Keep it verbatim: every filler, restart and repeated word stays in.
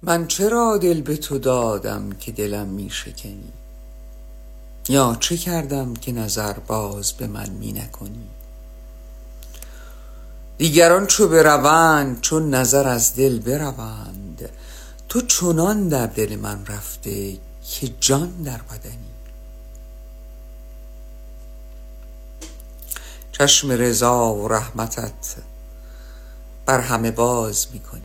من چرا دل به تو دادم که دلم می شکنی؟ یا چه کردم که نظر باز به من می نکنی؟ دیگران چو بروند چون نظر از دل بروند، تو چنان در دل من رفته که جان در بدنی. چشم رضا و رحمتت بر همه باز می کنی.